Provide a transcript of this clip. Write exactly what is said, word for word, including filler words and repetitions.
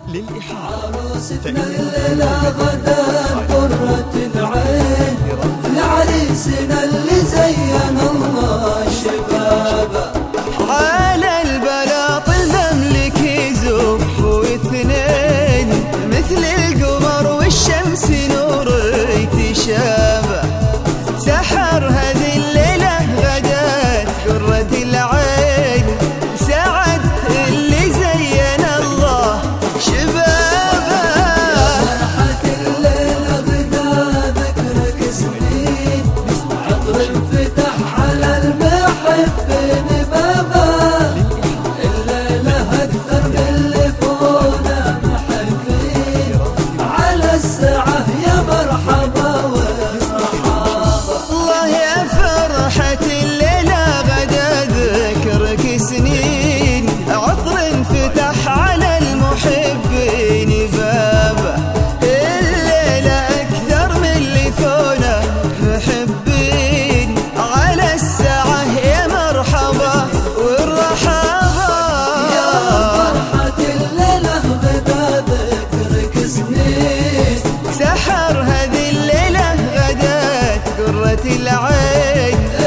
عروستنا الليلة غدا قرة العين لعريسنا اللي زين الله شبابه. على البلاط المملك يزف واثنين مثل القمر والشمس نور يتشابه. سحر هذه الليلة غدات قرة العين سعد اللي زين الله شبابه. فرحة الليلة غدا ذكرك سنين عطر انفتح على المحبين بابا. الليلة أكثر من اللي فونا محبين على الساعة يا مرحبا الله يا فرحة الليلة غدا ذكرك سنين عطر انفتح على المحبين بابه. الليلة أكثر من اللي فونا محبين على الساعة يا مرحبا والرحابة. يا فرحة الليلة غدا ذكرك سنين سحر هذه الليلة غدات قرة العين